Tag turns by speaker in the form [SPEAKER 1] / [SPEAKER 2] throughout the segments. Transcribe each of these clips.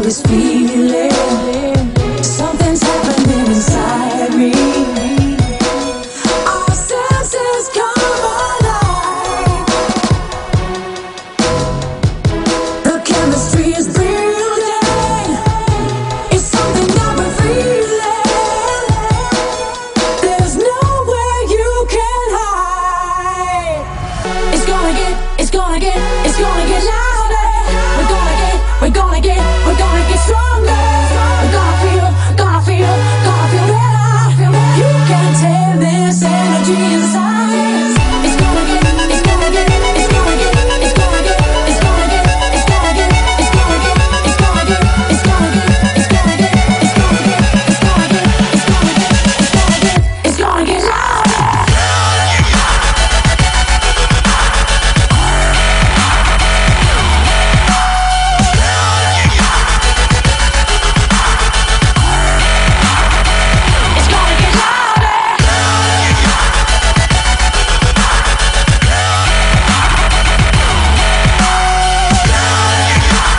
[SPEAKER 1] this feeling. Something's happening inside me. Our senses come alive. The chemistry is brilliant. It's something that we're feeling. There's nowhere you can hide. It's gonna get louder. We're gonna get stronger. We're gonna feel better. You can tell this energy inside. It's gonna get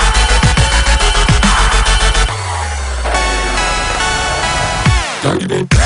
[SPEAKER 2] Doggy been